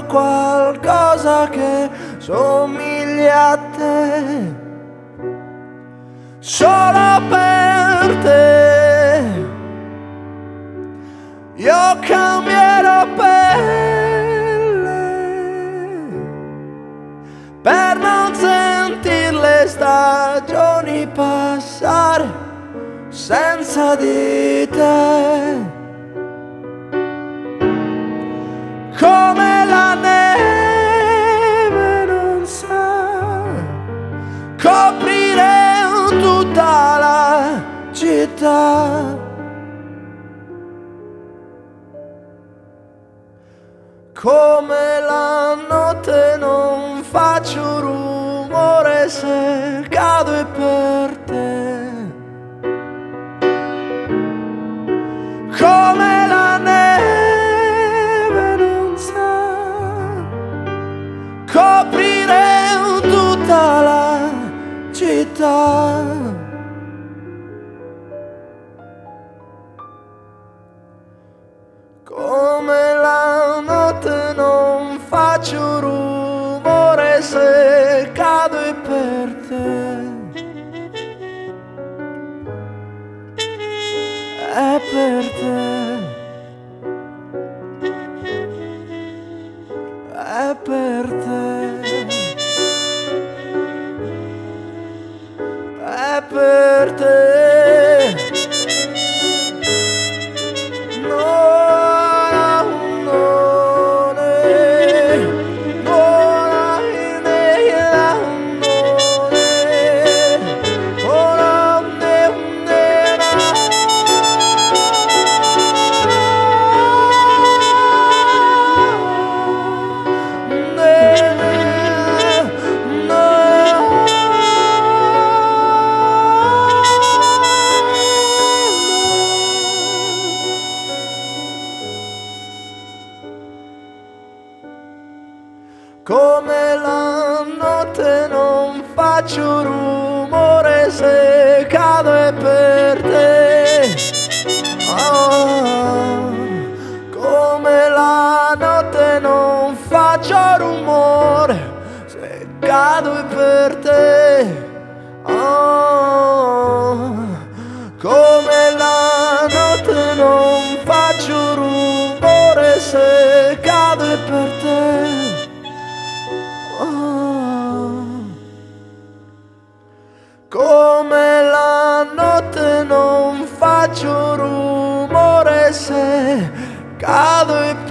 qualcosa che somiglia a te, solo per te. Io cambierò pelle per non sentir le stagioni passare senza di te. Come la neve non sa coprire tutta la città, come la notte non faccio rumore se cado per te, come la neve non sa coprire tutta la città, come la notte non faccio rumore se cado per te. È per te, è per te, è per te. Come la notte non faccio rumore se cado è per te. Oh, come la notte non faccio rumore se cado è per te. Oh, come la notte non faccio rumore se cado è per te. Come la notte non faccio rumore se cado e